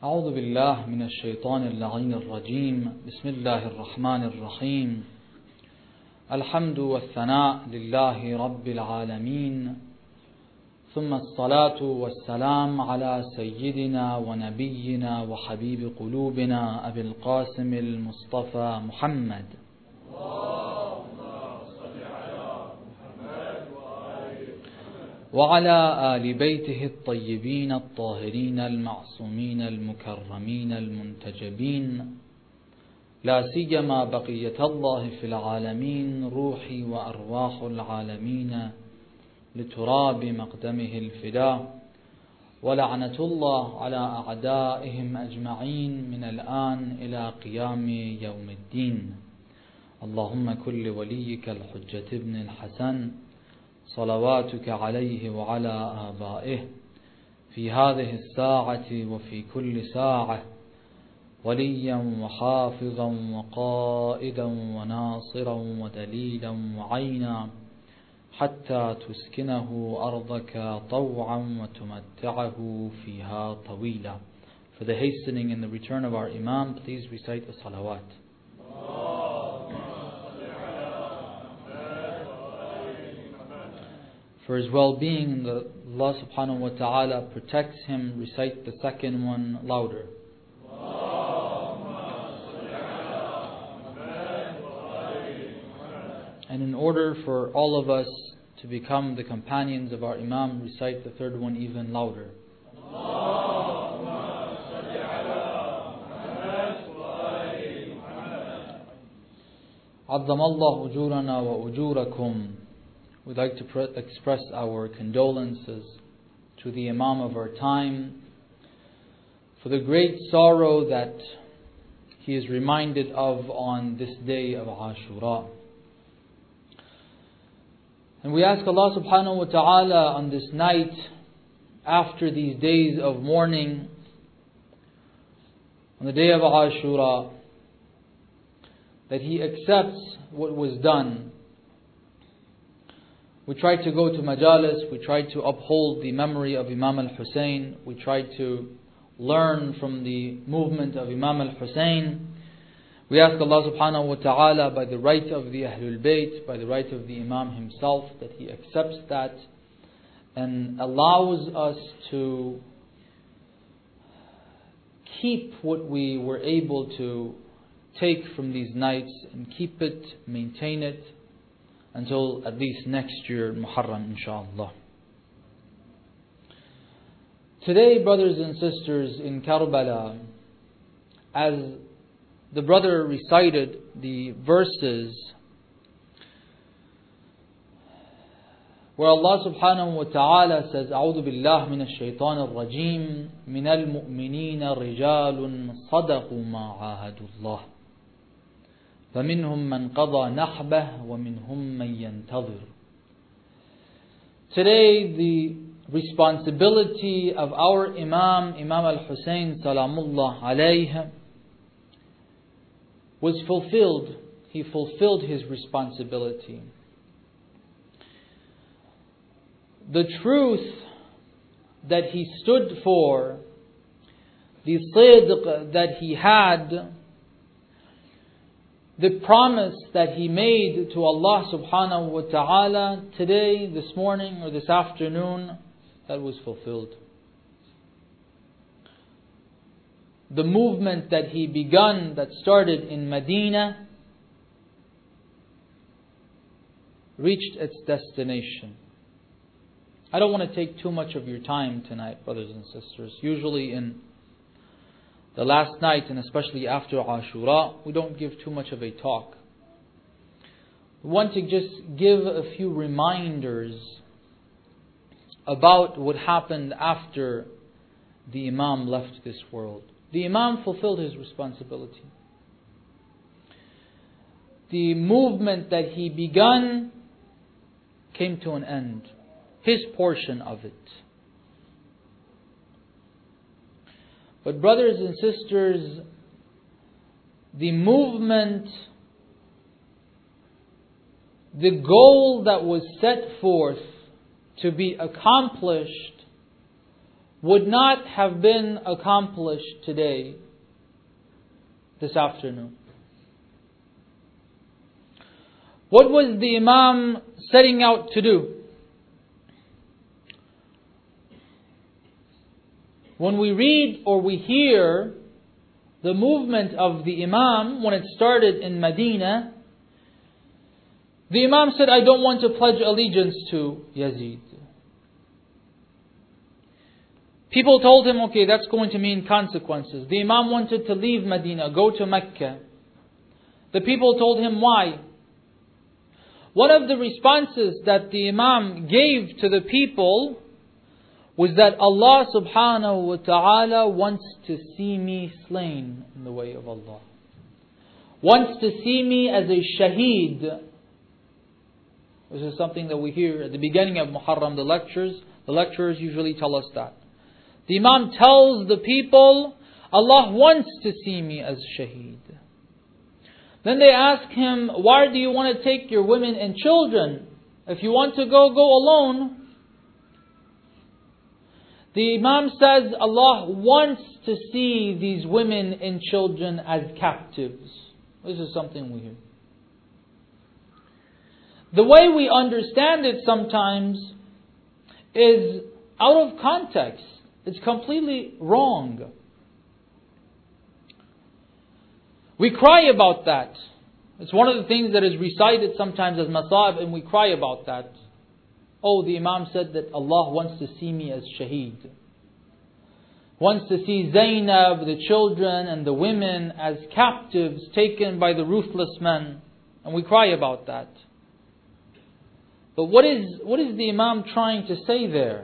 أعوذ بالله من الشيطان اللعين الرجيم. بسم الله الرحمن الرحيم. الحمد والثناء لله رب العالمين، ثم الصلاة والسلام على سيدنا ونبينا وحبيب قلوبنا أبي القاسم المصطفى محمد وعلى آل بيته الطيبين الطاهرين المعصومين المكرمين المنتجبين، لا سيما بقية الله في العالمين، روحي وأرواح العالمين لتراب مقدمه الفداء، ولعنة الله على أعدائهم أجمعين من الآن إلى قيام يوم الدين. اللهم كل وليك الحجة ابن الحسن صلواتك عليه وعلى آبائه في هذه الساعة وفي كل ساعة وليا وحافظا وقائدا وناصرا ودليلا وعينا، حتى تسكنه أرضك طوعا وتمتعه فيها طويلا. For the hastening and the return of our Imam, please recite the salawat. For his well-being, that Allah subhanahu wa ta'ala protects him, recite the second one louder. And in order for all of us to become the companions of our Imam, recite the third one even louder. عظم الله أجورنا وأجوركم. We'd like to express our condolences to the Imam of our time for the great sorrow that he is reminded of on this day of Ashura. And we ask Allah subhanahu wa ta'ala on this night, after these days of mourning, on the day of Ashura, that He accepts what was done. We try to go to majalis, we try to uphold the memory of Imam al-Hussein, we try to learn from the movement of Imam al-Hussein. We ask Allah subhanahu wa ta'ala, by the right of the Ahlul Bayt, by the right of the Imam himself, that He accepts that and allows us to keep what we were able to take from these nights and keep it, maintain it, until at least next year, Muharram, inshaAllah. Today, brothers and sisters, in Karbala, as the brother recited the verses where Allah subhanahu wa ta'ala says, أعوذ بالله من الشيطان الرجيم من المؤمنين رجال صدقوا ما عاهدوا الله فمنهم من قضى نحبه ومنهم من ينتظر. Today the responsibility of our Imam al-Hussein salamullah alayhi was fulfilled. He fulfilled his responsibility. The truth that he stood for, the sidq that he had, the promise that he made to Allah subhanahu wa ta'ala today, this morning or this afternoon, that was fulfilled. The movement that he begun, that started in Medina, reached its destination. I don't want to take too much of your time tonight, brothers and sisters. Usually in the last night, and especially after Ashura, we don't give too much of a talk. We want to just give a few reminders about what happened after the Imam left this world. The Imam fulfilled his responsibility. The movement that he begun came to an end. His portion of it. But brothers and sisters, the movement, the goal that was set forth to be accomplished would not have been accomplished today, this afternoon. What was the Imam setting out to do? When we read or we hear the movement of the Imam, when it started in Medina, the Imam said, I don't want to pledge allegiance to Yazid. People told him, okay, that's going to mean consequences. The Imam wanted to leave Medina, go to Mecca. The people told him, why? One of the responses that the Imam gave to the people was that Allah subhanahu wa ta'ala wants to see me slain in the way of Allah. Wants to see me as a shaheed. This is something that we hear at the beginning of Muharram, the lectures. The lecturers usually tell us that. The Imam tells the people, Allah wants to see me as shaheed. Then they ask him, why do you want to take your women and children? If you want to go, go alone. The Imam says, Allah wants to see these women and children as captives. This is something we hear. The way we understand it sometimes is out of context. It's completely wrong. We cry about that. It's one of the things that is recited sometimes as masab, and we cry about that. Oh, the Imam said that Allah wants to see me as shaheed. Wants to see Zainab, the children and the women as captives taken by the ruthless men. And we cry about that. But what is the Imam trying to say there?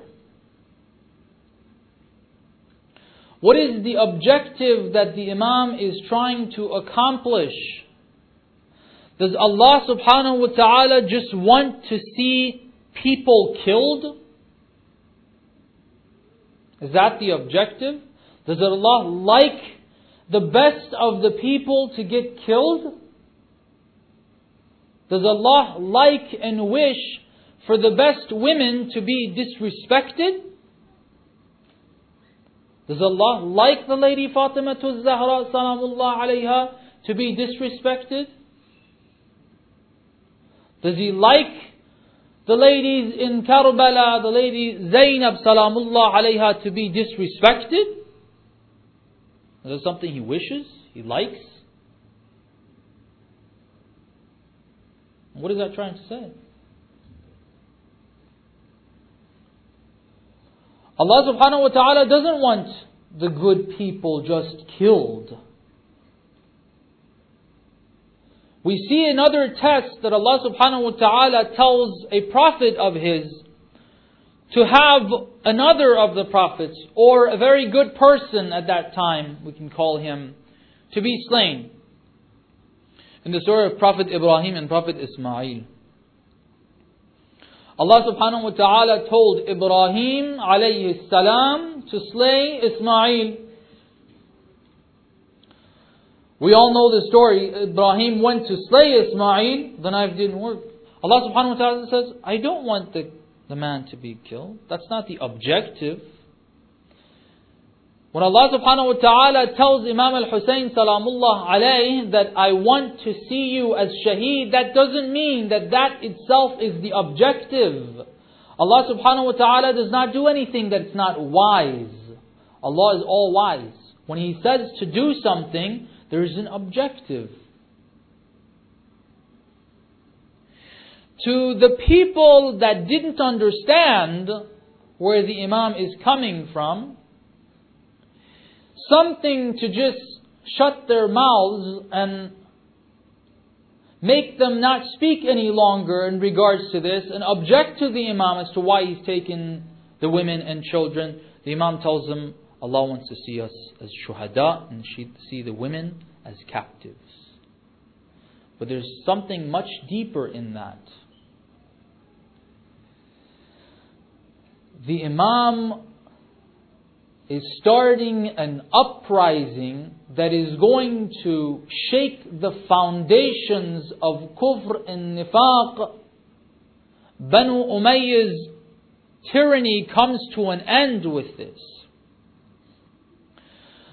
What is the objective that the Imam is trying to accomplish? Does Allah subhanahu wa ta'ala just want to see people killed? Is that the objective? Does Allah like the best of the people to get killed? Does Allah like and wish for the best women to be disrespected? Does Allah like the lady Fatima Zahra salamullah alayha to be disrespected? Does He like the ladies in Karbala, the lady Zainab salamullah alayha to be disrespected? Is that something He wishes? He likes? What is that trying to say? Allah subhanahu wa ta'ala doesn't want the good people just killed. We see another text that Allah subhanahu wa ta'ala tells a prophet of His to have another of the prophets, or a very good person at that time, we can call him, to be slain. In the story of Prophet Ibrahim and Prophet Ismail. Allah subhanahu wa ta'ala told Ibrahim alayhi salam to slay Ismail. We all know the story. Ibrahim went to slay Ismail. The knife didn't work. Allah subhanahu wa ta'ala says, I don't want the man to be killed. That's not the objective. When Allah subhanahu wa ta'ala tells Imam al-Husayn salamullah alayhi that I want to see you as shaheed, that doesn't mean that itself is the objective. Allah subhanahu wa ta'ala does not do anything that's not wise. Allah is all wise. When He says to do something, there is an objective. To the people that didn't understand where the Imam is coming from, something to just shut their mouths and make them not speak any longer in regards to this, and object to the Imam as to why he's taken the women and children. The Imam tells them, Allah wants to see us as shuhada and see the women as captives. But there's something much deeper in that. The Imam is starting an uprising that is going to shake the foundations of kufr and nifaq. Banu Umayyah's tyranny comes to an end with this.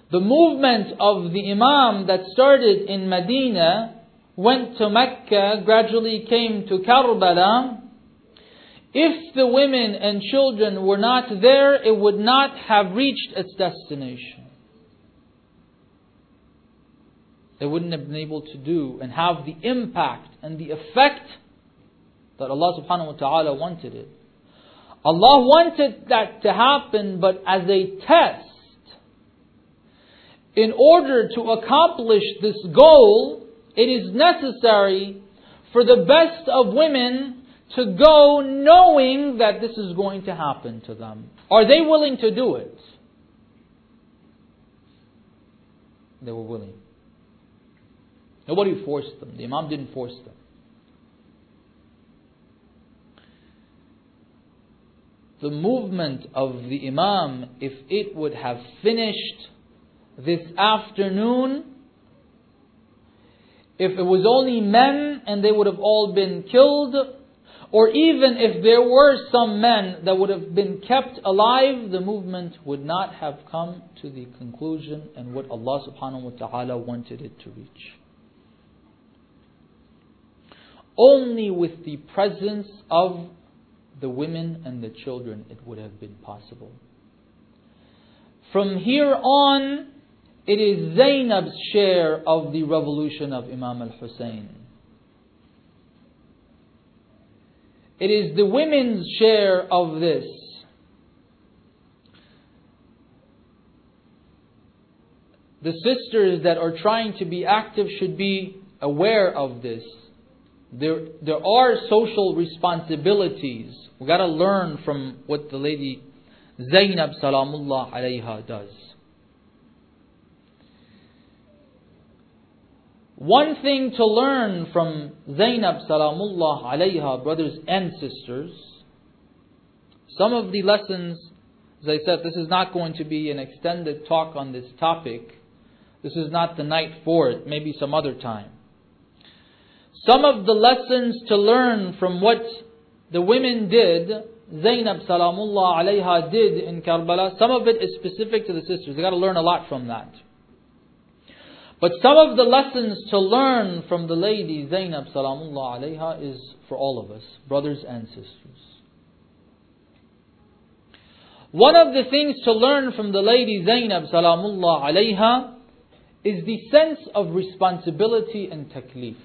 The movement of the Imam that started in Medina, went to Mecca, gradually came to Karbala. If the women and children were not there, it would not have reached its destination. They wouldn't have been able to do and have the impact and the effect that Allah subhanahu wa ta'ala wanted it. Allah wanted that to happen, but as a test. In order to accomplish this goal, it is necessary for the best of women to go knowing that this is going to happen to them. Are they willing to do it? They were willing. Nobody forced them. The Imam didn't force them. The movement of the Imam, if it would have finished this afternoon, if it was only men and they would have all been killed, or even if there were some men that would have been kept alive, the movement would not have come to the conclusion and what Allah subhanahu wa ta'ala wanted it to reach. Only with the presence of the women and the children it would have been possible. From here on, it is Zainab's share of the revolution of Imam al-Hussein. It is the women's share of this. The sisters that are trying to be active should be aware of this. There are social responsibilities. We've got to learn from what the lady Zainab Salamullah alayha does. One thing to learn from Zainab Salamullah alayha, brothers and sisters, some of the lessons, as I said, this is not going to be an extended talk on this topic. This is not the night for it, maybe some other time. Some of the lessons to learn from what the women did, Zainab Salamullah alayha did in Karbala, some of it is specific to the sisters. They've got to learn a lot from that. But some of the lessons to learn from the lady Zainab Salamullah alayha is for all of us, brothers and sisters. One of the things to learn from the lady Zainab Salamullah alayha is the sense of responsibility and taklif.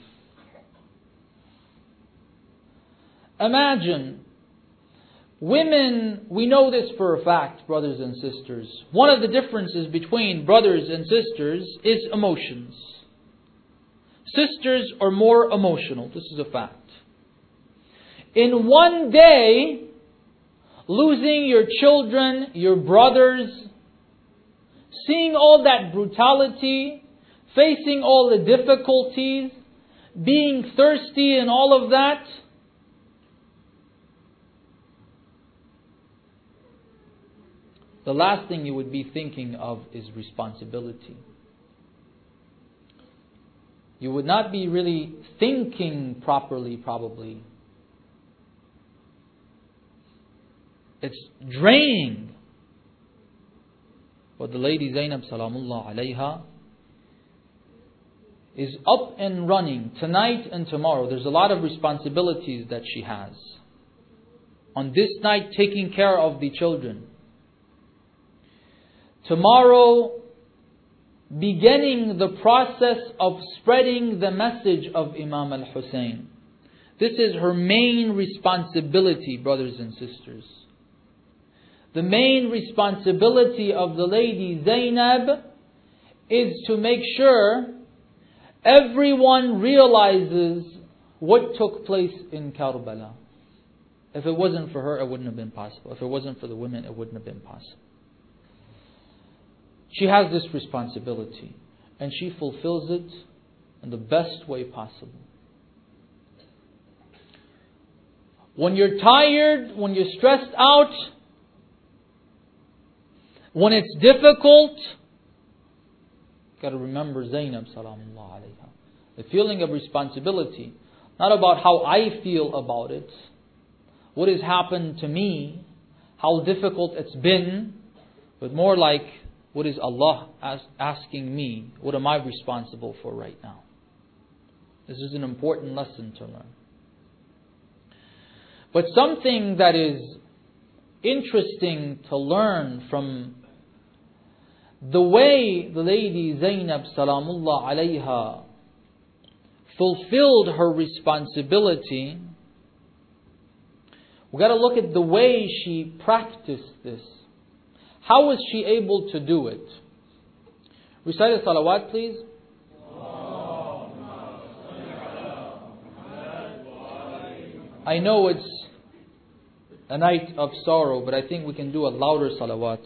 Imagine, women, we know this for a fact, brothers and sisters. One of the differences between brothers and sisters is emotions. Sisters are more emotional. This is a fact. In one day, losing your children, your brothers, seeing all that brutality, facing all the difficulties, being thirsty and all of that, the last thing you would be thinking of is responsibility. You would not be really thinking properly, probably. It's draining. But the lady Zainab Salamullah alayha is up and running tonight and tomorrow. There's a lot of responsibilities that she has. On this night, taking care of the children. Tomorrow, beginning the process of spreading the message of Imam al-Hussein. This is her main responsibility, brothers and sisters. The main responsibility of the lady Zainab is to make sure everyone realizes what took place in Karbala. If it wasn't for her, it wouldn't have been possible. If it wasn't for the women, it wouldn't have been possible. She has this responsibility, and she fulfills it in the best way possible. When you're tired, when you're stressed out, when it's difficult, you've got to remember Zainab Salamullah alayha. The feeling of responsibility, not about how I feel about it, what has happened to me, how difficult it's been, but more like What is Allah asking me? What am I responsible for right now? This is an important lesson to learn. But something that is interesting to learn from the way the lady Zainab Salamullah alayha fulfilled her responsibility, we've got to look at the way she practiced this. How was she able to do it? Recite a salawat, please. I know it's a night of sorrow, but I think we can do a louder salawat.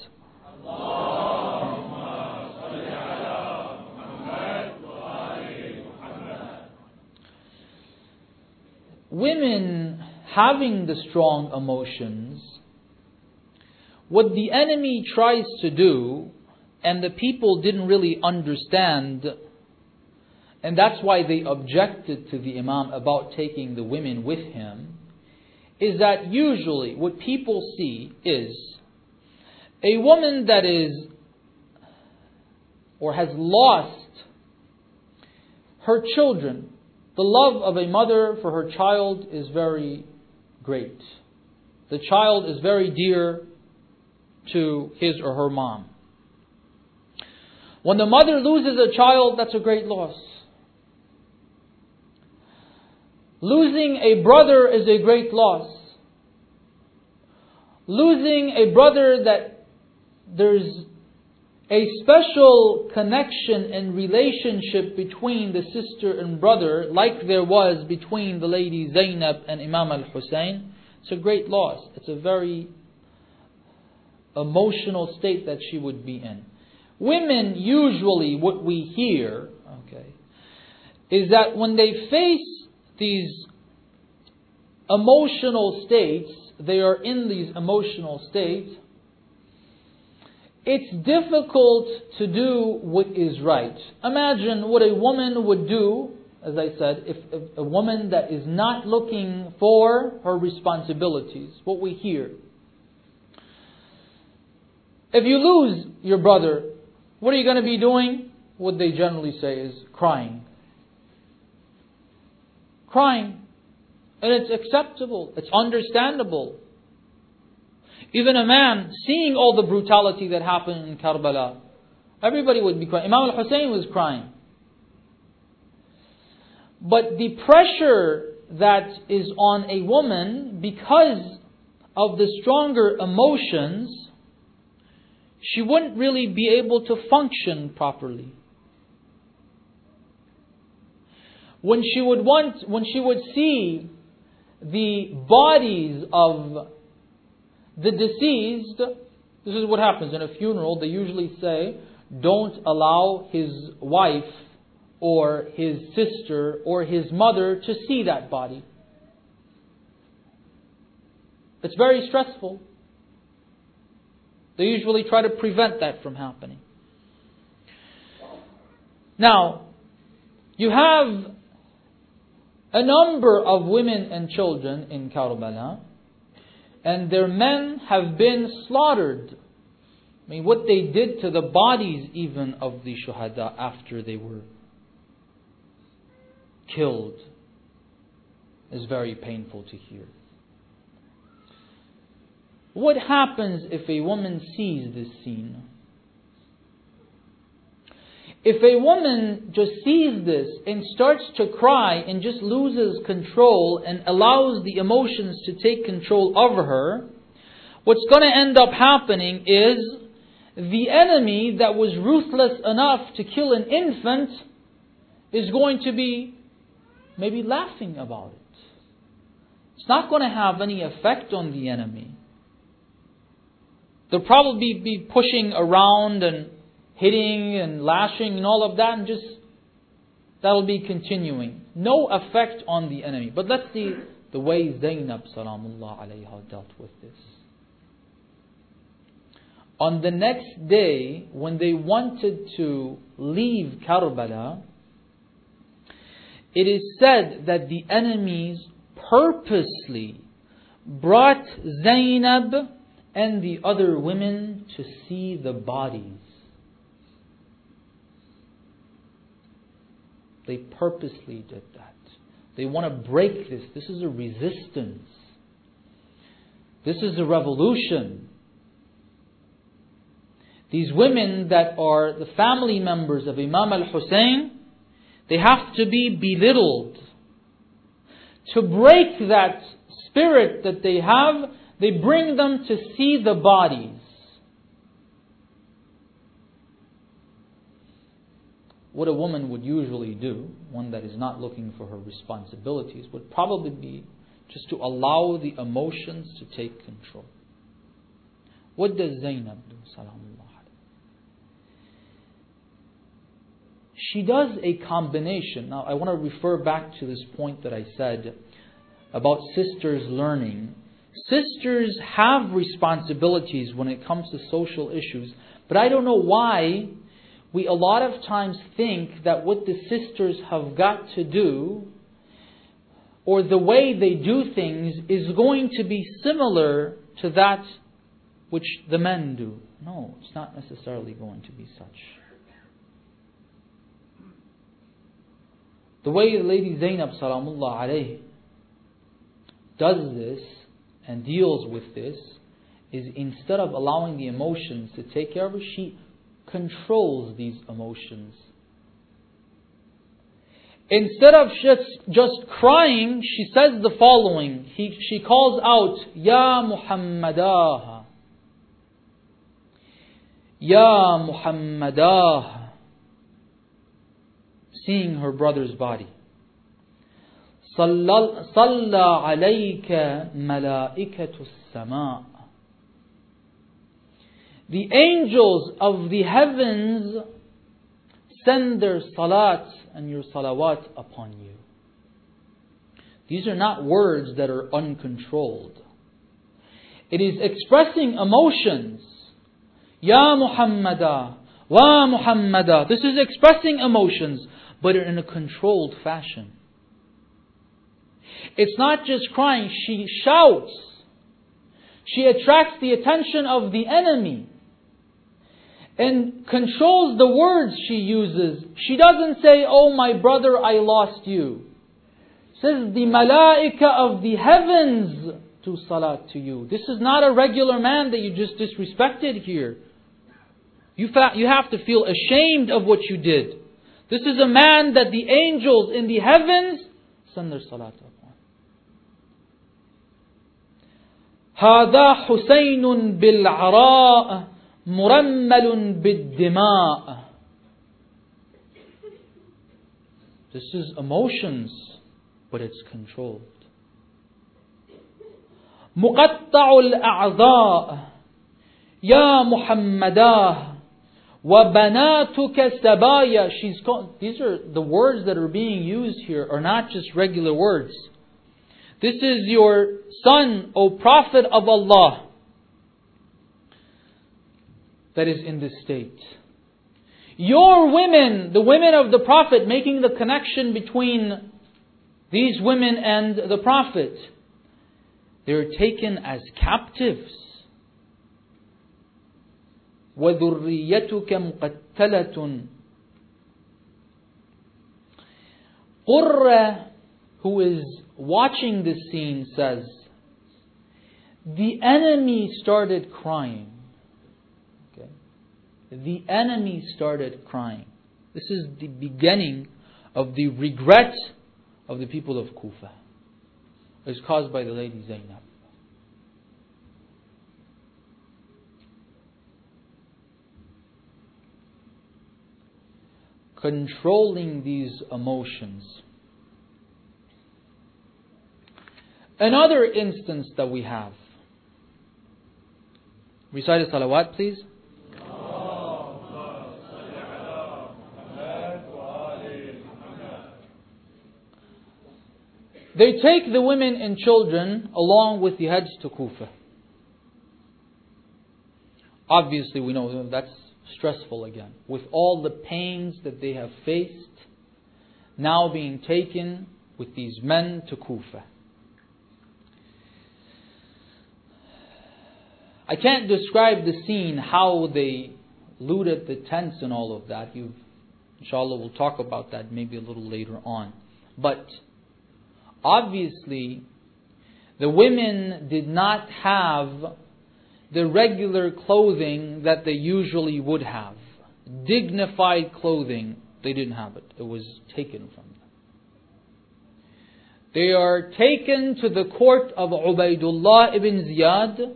Women having the strong emotions, what the enemy tries to do, and the people didn't really understand, and that's why they objected to the Imam about taking the women with him, is that usually what people see is a woman that is or has lost her children. The love of a mother for her child is very great. The child is very dear to his or her mom. When the mother loses a child, that's a great loss. Losing a brother is a great loss. Losing a brother that there's a special connection and relationship between the sister and brother, like there was between the lady Zainab and Imam al-Hussein, it's a great loss. It's a very emotional state that she would be in. Women usually, what we hear, is that when they face these emotional states, they are in these emotional states, it's difficult to do what is right. Imagine what a woman would do, as I said, if a woman that is not looking for her responsibilities, what we hear. If you lose your brother, what are you going to be doing? What they generally say is crying. Crying. And it's acceptable. It's understandable. Even a man, seeing all the brutality that happened in Karbala, everybody would be crying. Imam al-Hussein was crying. But the pressure that is on a woman, because of the stronger emotions, she wouldn't really be able to function properly. When she would see the bodies of the deceased, this is what happens in a funeral. They usually say, don't allow his wife or his sister or his mother to see that body. It's very stressful. They usually try to prevent that from happening. Now, you have a number of women and children in Karbala, and their men have been slaughtered. I mean, what they did to the bodies even of the shuhada after they were killed is very painful to hear. What happens if a woman sees this scene? If a woman just sees this and starts to cry and just loses control and allows the emotions to take control over her, what's going to end up happening is the enemy that was ruthless enough to kill an infant is going to be maybe laughing about it. It's not going to have any effect on the enemy. They'll probably be pushing around and hitting and lashing and all of that, and just that'll be continuing. No effect on the enemy. But let's see the way Zainab Salamullah alayha dealt with this. On the next day, when they wanted to leave Karbala, it is said that the enemies purposely brought Zainab and the other women to see the bodies. They purposely did that. They want to break this. This is a resistance. This is a revolution. These women that are the family members of Imam al-Hussein, they have to be belittled. To break that spirit that they have, they bring them to see the bodies. What a woman would usually do, one that is not looking for her responsibilities, would probably be just to allow the emotions to take control. What does Zainab do? Salamullah. She does a combination. Now I want to refer back to this point that I said about sisters learning. Sisters have responsibilities when it comes to social issues, but I don't know why we a lot of times think that what the sisters have got to do, or the way they do things, is going to be similar to that which the men do. No, it's not necessarily going to be such. The way Lady Zainab Salamullah alayhi does this and deals with this is, instead of allowing the emotions to take care of her, she controls these emotions. Instead of just crying, she says the following. She calls out, Ya Muhammadah, Ya Muhammadah, seeing her brother's body. Salla alayka malaikatu as-sama'. The angels of the heavens send their salat and your salawat upon you. These are not words that are uncontrolled. It is expressing emotions. Ya Muhammadah, Wa Muhammadah. This is expressing emotions, but in a controlled fashion. It's not just crying, she shouts. She attracts the attention of the enemy and controls the words she uses. She doesn't say, oh my brother, I lost you. Says the malaika of the heavens do salat to you. This is not a regular man that you just disrespected here. You have to feel ashamed of what you did. This is a man that the angels in the heavens send their salat upon. هذا حسين بالعراء مرمل بالدماء. This is emotions, but it's controlled. مقطع الأعضاء يا محمداه وبناتك سبايا. These are the words that are being used here are not just regular words. This is your son, O Prophet of Allah, that is in this state. Your women, the women of the Prophet, making the connection between these women and the Prophet, they are taken as captives. وَذُرِّيَّتُكَ مُقَتَّلَةٌ. Qurra, who is watching this scene, says, the enemy started crying. Okay? The enemy started crying. This is the beginning of the regret of the people of Kufa. It was caused by the lady Zainab. Controlling these emotions. Another instance that we have. Recite a salawat, please. They take the women and children along with the Hajj to Kufa. Obviously, we know that's stressful again. With all the pains that they have faced, now being taken with these men to Kufa. I can't describe the scene, how they looted the tents and all of that. Inshallah, we'll talk about that maybe a little later on. But obviously, the women did not have the regular clothing that they usually would have. Dignified clothing, they didn't have it. It was taken from them. They are taken to the court of Ubaydullah ibn Ziyad.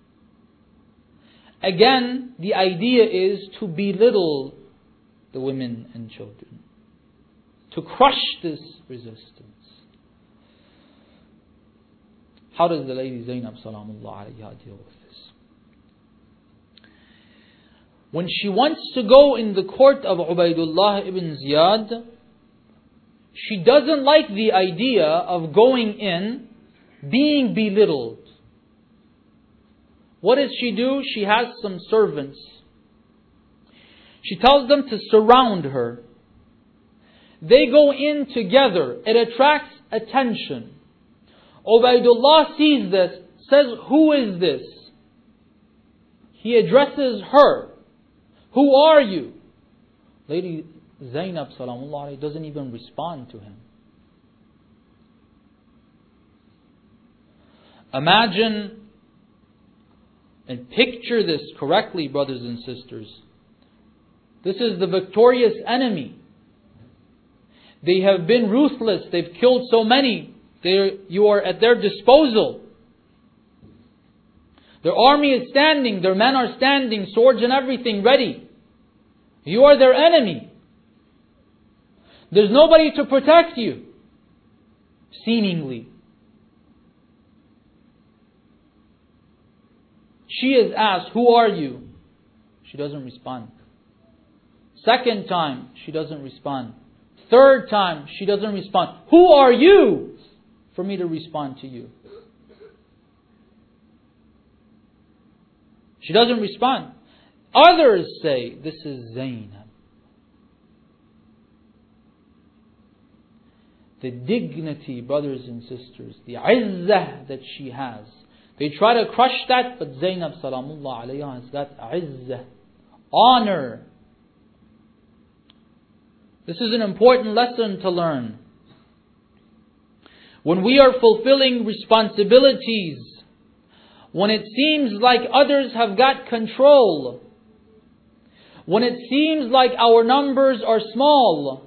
Again, the idea is to belittle the women and children, to crush this resistance. How does the lady Zainab Salamullah alayha deal with this? When she wants to go in the court of Ubaydullah ibn Ziyad, she doesn't like the idea of going in, being belittled. What does she do? She has some servants. She tells them to surround her. They go in together. It attracts attention. Ubaydullah sees this, says, "Who is this?" He addresses her. "Who are you?" Lady Zainab Salamullah alayhi doesn't even respond to him. Imagine and picture this correctly, brothers and sisters. This is the victorious enemy. They have been ruthless. They've killed so many. You are at their disposal. Their army is standing. Their men are standing. Swords and everything ready. You are their enemy. There's nobody to protect you. Seemingly. She is asked, "Who are you?" She doesn't respond. Second time, she doesn't respond. Third time, she doesn't respond. "Who are you for me to respond to you?" She doesn't respond. Others say, "This is Zainab." The dignity, brothers and sisters, the izzah that she has. They try to crush that, but Zainab Salamullah alayha has got izzah, honor. This is an important lesson to learn. When we are fulfilling responsibilities, when it seems like others have got control, when it seems like our numbers are small,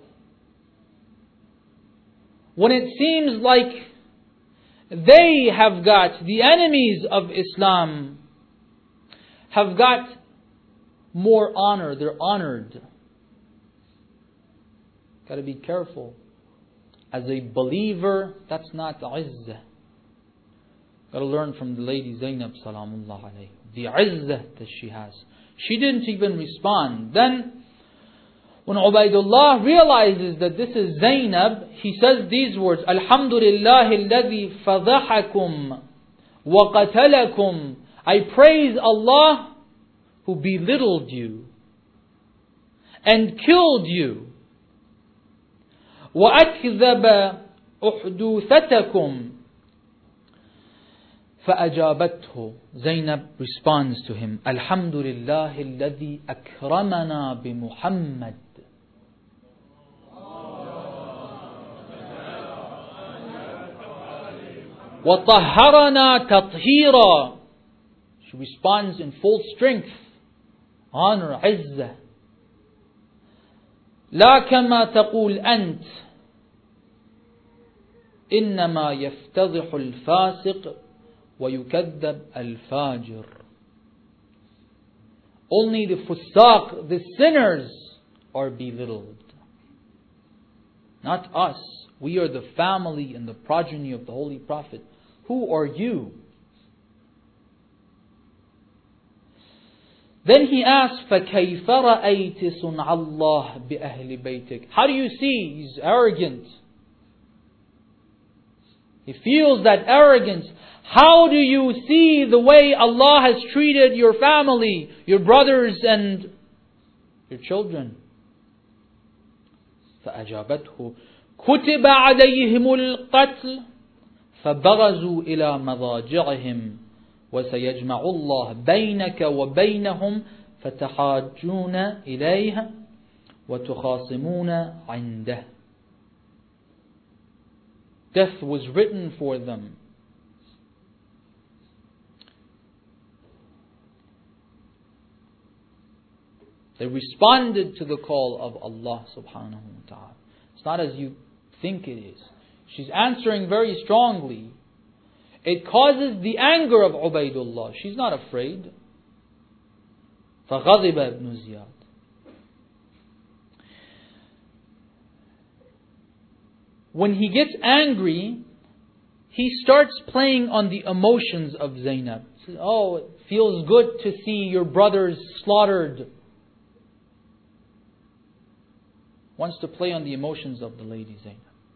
when it seems like they have got, the enemies of Islam have got more honor, they're honored. Got to be careful. As a believer, that's not izzah. Got to learn from the lady Zainab Salamullah alayhi. The izzah that she has. She didn't even respond. Then, when Ubaydullah realizes that this is Zainab, he says these words, "Alhamdulillahi alladhi fadahakum wa qatalakum." I praise Allah who belittled you and killed you. وَأَكْذَبَ أُحْدُوثَتَكُمْ فَأَجَابَتْهُ. Zainab responds to him, الحمد لله الذي أكرمنا بمحمد. وَطَهَّرَنَا تَطْهِيرًا. She responds in full strength, honor, izzah. لا كما تقول أنت إنما يفتضح الفاسق ويكذب الفاجر. Only the fusaq, the sinners, are belittled. Not us. We are the family and the progeny of the Holy Prophet. Who are you? Then he asks, فَكَيْفَ رَأَيْتِ صُنْعَ اللَّهِ بِأَهْلِ بَيْتِكَ. How do you see? He's arrogant. He feels that arrogance. How do you see the way Allah has treated your family, your brothers and your children? فَأَجَابَتْهُ كُتِبَ عَلَيْهِمُ الْقَتْلِ فَبَرَزُوا إِلَى مَضَاجِعِهِمْ وَسَيَجْمَعُ اللَّهُ بَيْنَكَ وَبَيْنَهُمْ فَتَحَاجُّونَ إِلَيْهَا وَتُخَاصِمُونَ عِنْدَهُ. Death was written for them. They responded to the call of Allah subhanahu wa ta'ala. It's not as you think it is. She's answering very strongly. It causes the anger of Ubaydullah. She's not afraid. فَغَضِبَ ibn Ziyad. When he gets angry, he starts playing on the emotions of Zainab. He says, oh, it feels good to see your brothers slaughtered. Wants to play on the emotions of the lady Zainab.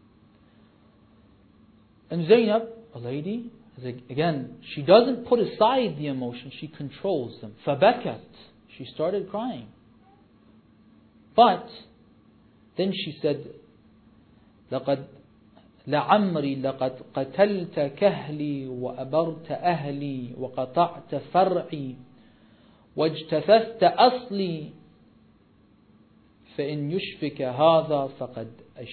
And Zainab, a lady, again, she doesn't put aside the emotions, she controls them. فَبَكَتْ. She started crying. But then she said, لَقَدْ لَعَمْرِي لَقَدْ قَتَلْتَ كَهْلِي وَأَبَرْتَ أَهْلِي وَقَطَعْتَ فَرْعِي وَاجْتَثَثْتَ أَصْلِي فَإِنْ يُشْفِكَ هَذَا فَقَدْ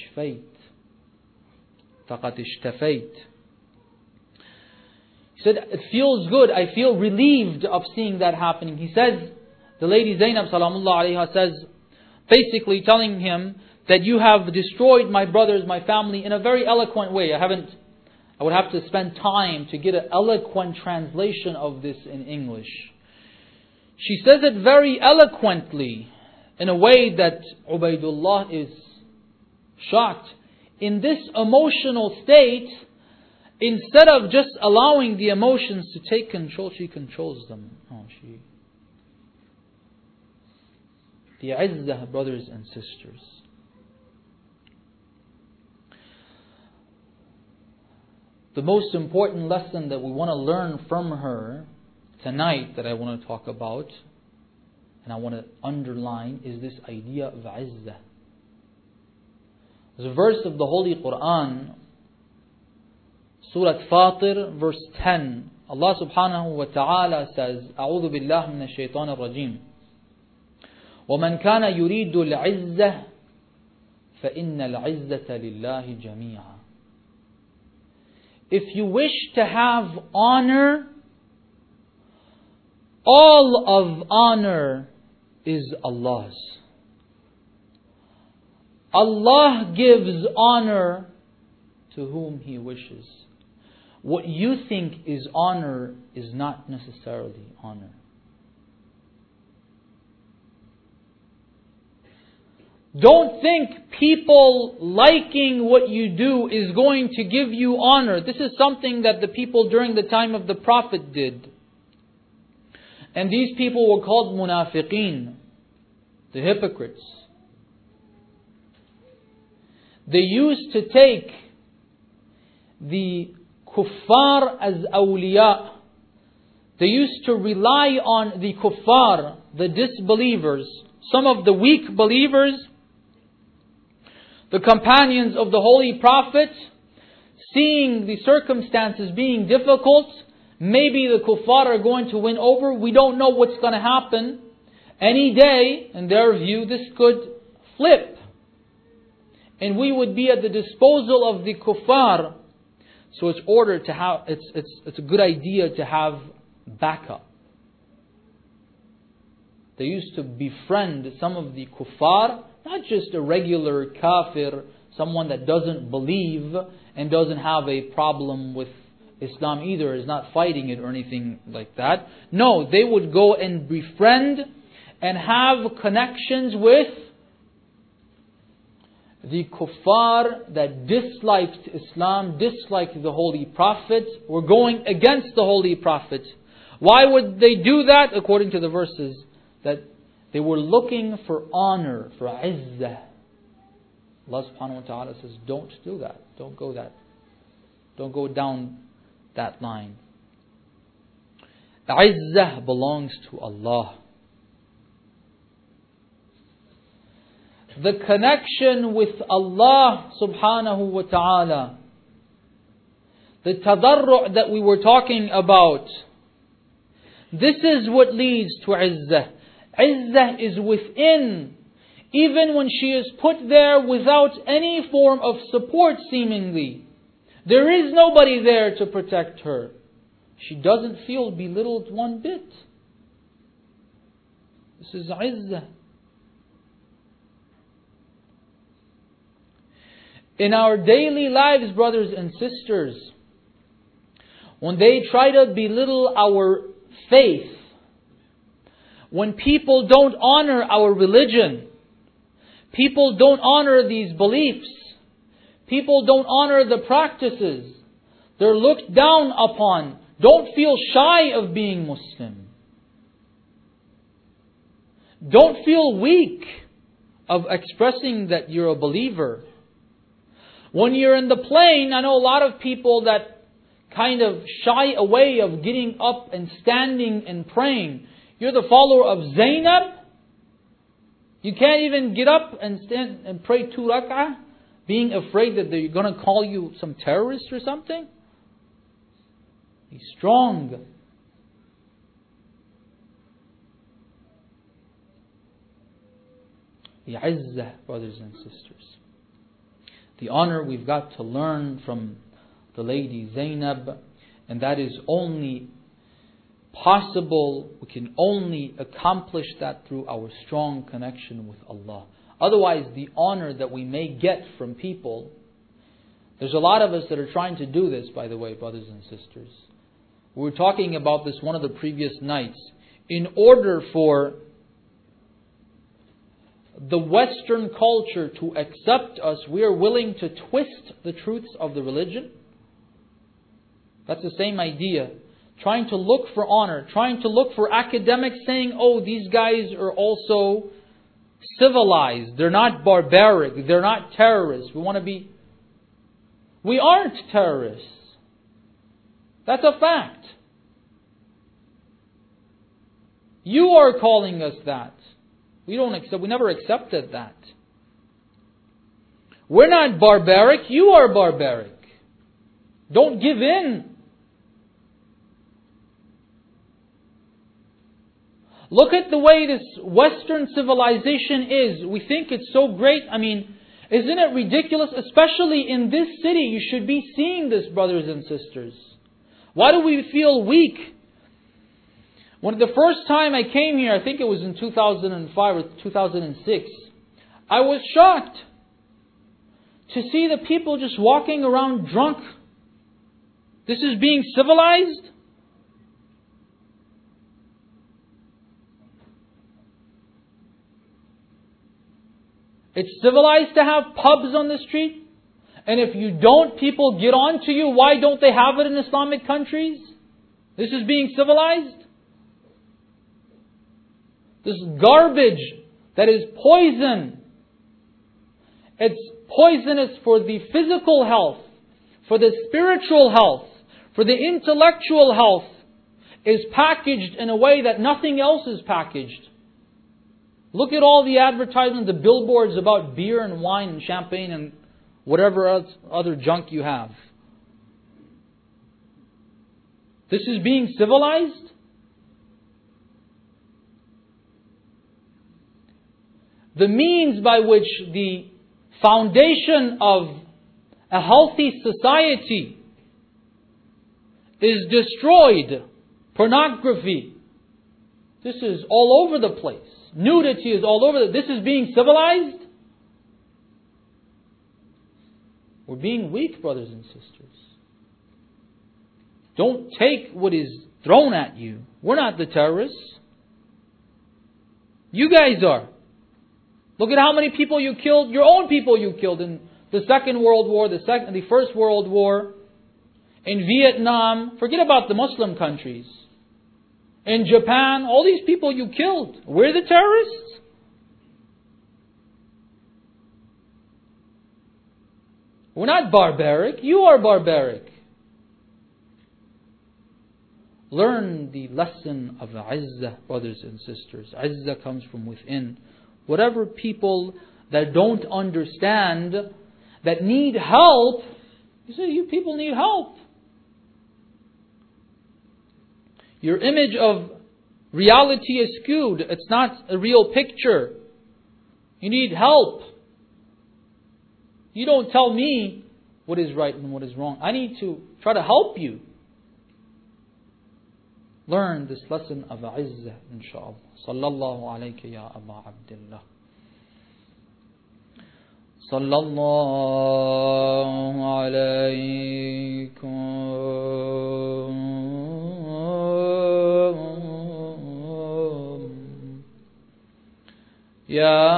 اشْتَفَيْتَ. He said, it feels good, I feel relieved of seeing that happening. He says, the lady Zainab salamullah alayha says, basically telling him that you have destroyed my brothers, my family in a very eloquent way. I would have to spend time to get an eloquent translation of this in English. She says it very eloquently, in a way that Ubaydullah is shocked. In this emotional state, instead of just allowing the emotions to take control, she controls them. The izzah, brothers and sisters. The most important lesson that we want to learn from her tonight, that I want to talk about, and I want to underline, is this idea of izzah. There's a verse of the Holy Quran, Surah Fatir, verse 10. Allah subhanahu wa ta'ala says, أعوذ بالله من الشيطان الرجيم ومن كان يريد العزة فإن العزة لله جميعا. If you wish to have honor, all of honor is Allah's. Allah gives honor to whom He wishes. What you think is honor is not necessarily honor. Don't think people liking what you do is going to give you honor. This is something that the people during the time of the Prophet did. And these people were called munafiqeen, the hypocrites. They used to take the kuffar as awliya. They used to rely on the kuffar, the disbelievers, some of the weak believers, the companions of the Holy Prophet, seeing the circumstances being difficult. Maybe the kuffar are going to win over. We don't know what's going to happen. Any day, in their view, this could flip. And we would be at the disposal of the kuffar. So it's a good idea to have backup. They used to befriend some of the kuffar, not just a regular kafir, someone that doesn't believe and doesn't have a problem with Islam either, is not fighting it or anything like that. No, they would go and befriend and have connections with the kuffar that disliked Islam, disliked the Holy Prophet, were going against the Holy Prophet. Why would they do that? According to the verses, that they were looking for honor, for izzah. Allah subhanahu wa ta'ala says, don't do that. Don't go down that line. Izzah belongs to Allah. The connection with Allah subhanahu wa ta'ala, the tadarru' that we were talking about, this is what leads to izzah. Izzah is within. even when she is put there without any form of support seemingly. There is nobody there to protect her. She doesn't feel belittled one bit. This is izzah. In our daily lives, brothers and sisters, when they try to belittle our faith, when people don't honor our religion, people don't honor these beliefs, people don't honor the practices, they're looked down upon. Don't feel shy of being Muslim. Don't feel weak of expressing that you're a believer. When you're in the plane, I know a lot of people that kind of shy away of getting up and standing and praying. You're the follower of Zainab. You can't even get up and stand and pray 2 rak'ah, being afraid that they're going to call you some terrorist or something. Be strong. The izzah, brothers and sisters. The honor we've got to learn from the lady Zainab, and that is only possible, we can only accomplish that through our strong connection with Allah. Otherwise, the honor that we may get from people, there's a lot of us that are trying to do this, by the way, brothers and sisters. We were talking about this one of the previous nights. In order for the Western culture to accept us, we are willing to twist the truths of the religion. That's the same idea. Trying to look for honor, trying to look for academics saying, oh, these guys are also civilized. They're not barbaric. They're not terrorists. We aren't terrorists. That's a fact. You are calling us that. We never accepted that. We're not barbaric. You are barbaric. Don't give in. Look at the way this Western civilization is. We think it's so great. I mean, isn't it ridiculous? Especially in this city, you should be seeing this, brothers and sisters. Why do we feel weak? When the first time I came here, I think it was in 2005 or 2006, I was shocked to see the people just walking around drunk. This is being civilized? It's civilized to have pubs on the street? And if you don't, people get on to you. Why don't they have it in Islamic countries? This is being civilized? This garbage that is poison. It's poisonous for the physical health, for the spiritual health, for the intellectual health, is packaged in a way that nothing else is packaged. Look at all the advertisements, the billboards about beer and wine and champagne and whatever else, other junk you have. This is being civilized? The means by which the foundation of a healthy society is destroyed. Pornography. This is all over the place. Nudity is all over. This is being civilized. We're being weak, brothers and sisters. Don't take what is thrown at you. We're not the terrorists. You guys are. Look at how many people you killed. Your own people you killed in the Second World War, the First World War, in Vietnam. Forget about the Muslim countries. In Japan, all these people you killed. We're the terrorists? We're not barbaric. You are barbaric. Learn the lesson of izzah, brothers and sisters. Izzah comes from within. Whatever people that don't understand, that need help, you say, you people need help. Your image of reality is skewed. It's not a real picture. You need help. You don't tell me what is right and what is wrong. I need to try to help you. Learn this lesson of Izzah, inshaAllah. Sallallahu alayka ya Aba Abdullah. Sallallahu alaykum ya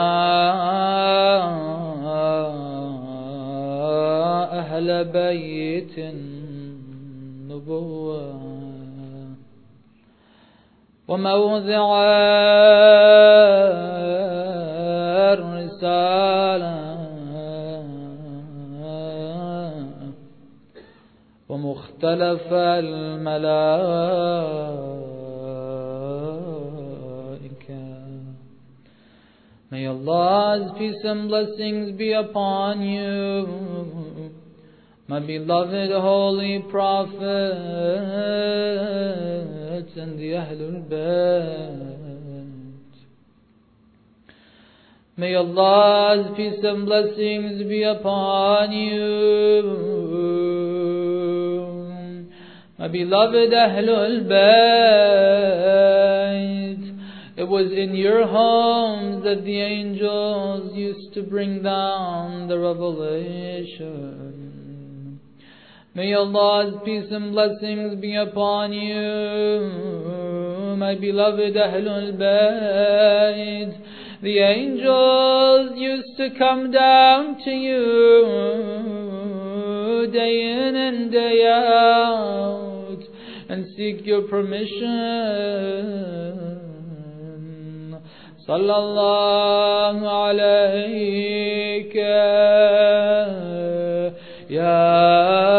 Ahl Bayt an-Nubuwwah وموضع الرسالة ومختلف الملائكة. May Allah's peace and blessings be upon you, my beloved holy prophets and the Ahlul Bayt. May Allah's peace and blessings be upon you, my beloved Ahlul Bayt. It was in your homes that the angels used to bring down the revelation. May Allah's peace and blessings be upon you, my beloved Ahlul Bayt. The angels used to come down to you day in and day out and seek your permission. Sallallahu alayka ya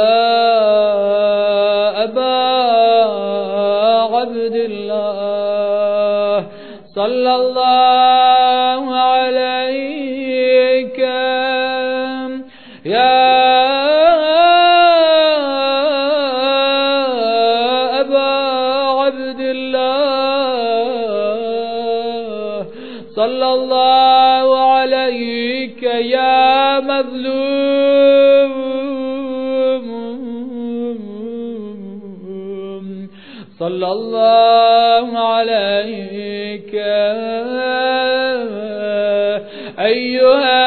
Sallallahu alayka ya Aba Abdullah. Sallallahu alayka ya Mazlum. Sallallahu alayka أيها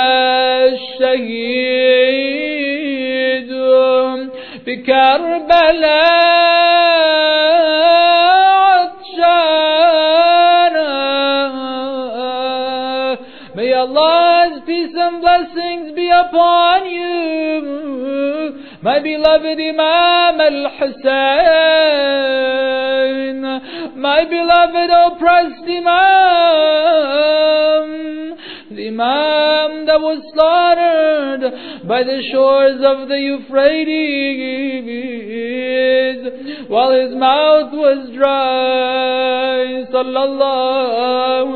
الشهيد بكربلاء عطشانا. May Allah's peace and blessings be upon you, my beloved Imam al-Hussein, my beloved oppressed Imam, the Imam that was slaughtered by the shores of the Euphrates while his mouth was dry. Sallallahu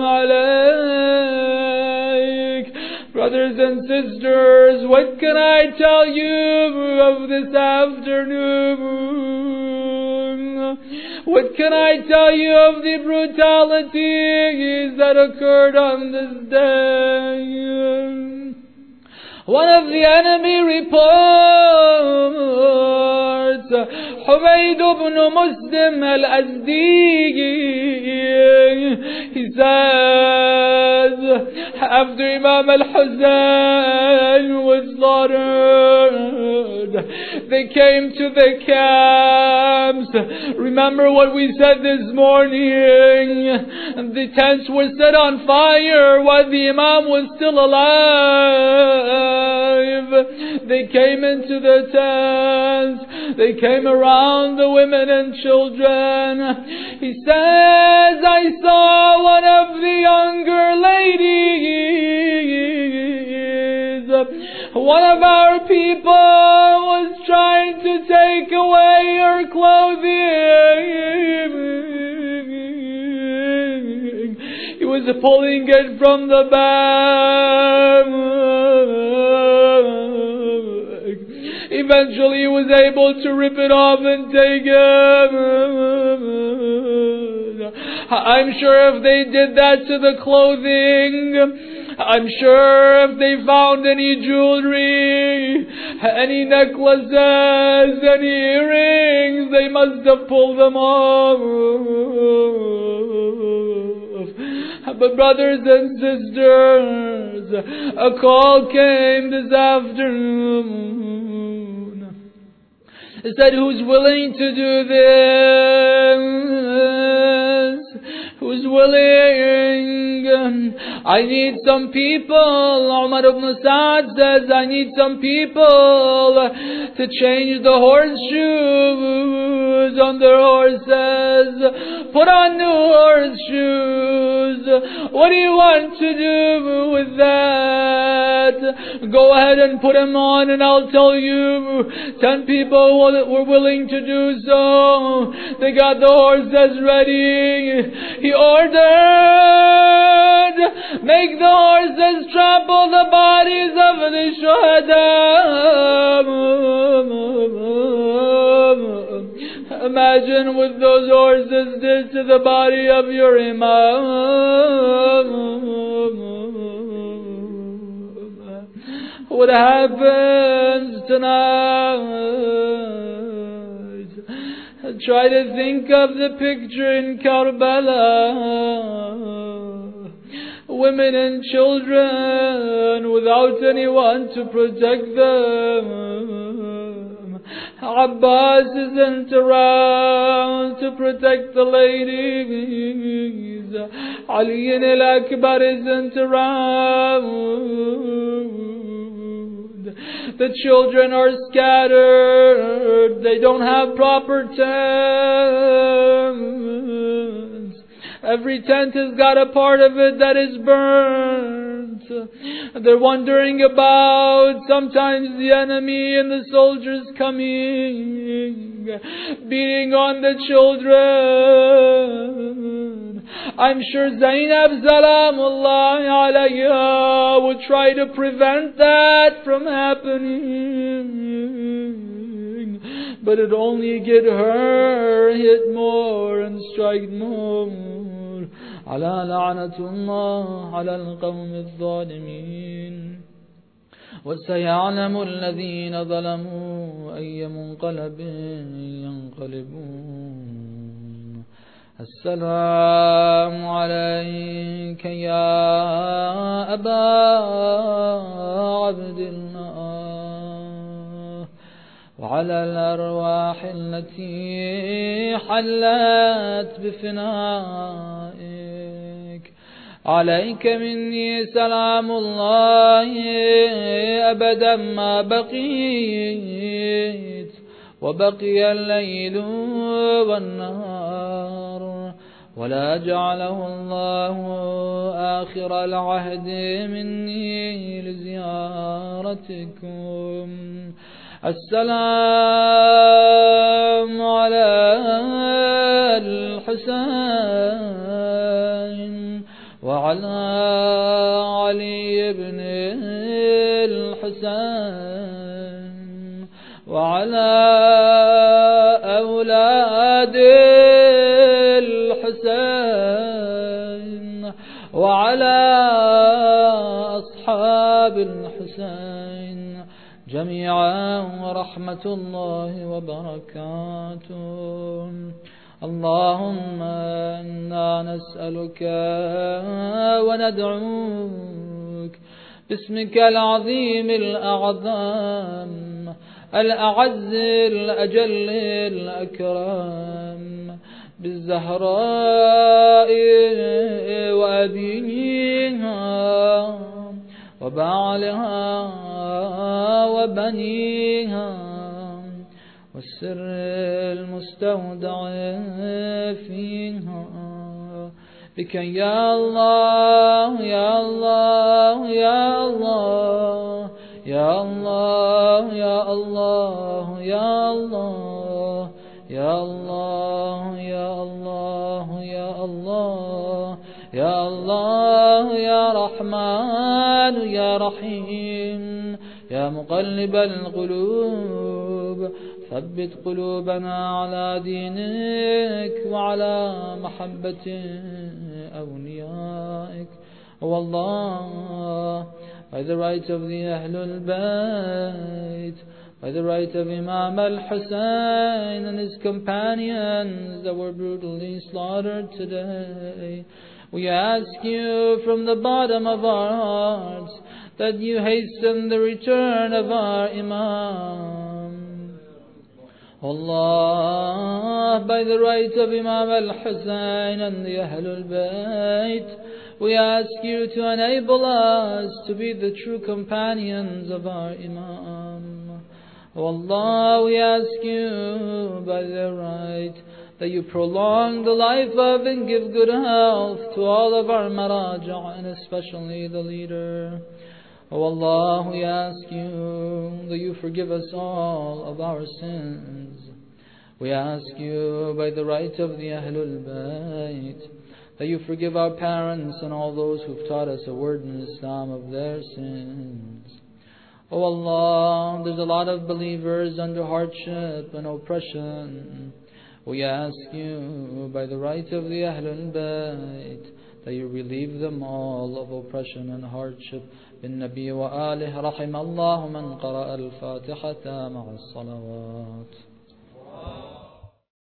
alayk. Brothers and sisters, what can I tell you of this afternoon? What can I tell you of the brutalities that occurred on this day? One of the enemy reports, Humayd ibn Muslim al-Azdi, he says, after Imam al-Hussein was slaughtered, they came to the camps. Remember what we said this morning? The tents were set on fire while the Imam was still alive. They came into the tents. They came around the women and children. He says, I saw one of the younger ladies. One of our people was trying to take away her clothing. He was pulling it from the back. Eventually he was able to rip it off and take it. I'm sure if they did that to the clothing, I'm sure if they found any jewelry, any necklaces, any earrings, they must have pulled them off. But brothers and sisters, a call came this afternoon. It said, who's willing to do this? Who's willing? I need some people. Umar ibn Sa'd says, I need some people to change the horseshoes on their horses. Put on new horseshoes. What do you want to do with that? Go ahead and put them on, and I'll tell you 10 people were willing to do so. They got the horses ready. He ordered, make the horses trample the bodies of the shuhada. Imagine what those horses did to the body of your Imam. What happens tonight? Try to think of the picture in Karbala. Women and children without anyone to protect them. Abbas isn't around to protect the ladies. Ali al-Akbar isn't around. The children are scattered. They don't have proper tents. Every tent has got a part of it that is burnt. They're wondering about sometimes the enemy and the soldiers coming, beating on the children. I'm sure Zainab Salamullahi alayha would try to prevent that from happening, but it only get her hit more and strike more. على لعنة الله على القوم الظالمين. وسيعلم الذين ظلموا أي منقلب ينقلبون. السلام عليك يا أبا عبد الله وعلى الأرواح التي حلت بفنائك. عليك مني سلام الله أبدا ما بقيت وبقي الليل والنهار، ولا جعله الله آخر العهد مني لزيارتكم. السلام على الحسين وعلى علي بن الحسين وعلى أولاد الحسين وعلى أصحاب الحسين جميعا ورحمة الله وبركاته. اللهم إنا نسألك وندعوك باسمك العظيم الأعظم الأعز الأجل الأكرم، بالزهراء وأبيها وبعلها وبنيها والسر المستودع فيها، لكي يا الله يا الله يا الله يا الله يا الله يا الله يا الله يا الله يا الله يا الله يا رحمن يا رحيم يا مقلب القلوب، ثبت قلوبنا على دينك وعلى محبة أوليائك، O Allah, by the right of the Ahlul Bayt, by the right of Imam al-Husayn and his companions that were brutally slaughtered today, we ask you from the bottom of our hearts that you hasten the return of our Imam. Allah, by the right of Imam al-Husayn and the Ahlul Bayt, we ask you to enable us to be the true companions of our Imam. O Allah, we ask you by the right that you prolong the life of and give good health to all of our maraja' and especially the leader. O Allah, we ask you that you forgive us all of our sins. We ask you by the right of the Ahlul Bayt that you forgive our parents and all those who've taught us a word in Islam of their sins. O Allah, there's a lot of believers under hardship and oppression. We ask you by the right of the Ahlul Bayt that you relieve them all of oppression and hardship. بالنبي وآله رحم الله من قرأ الفاتحة مع الصلوات.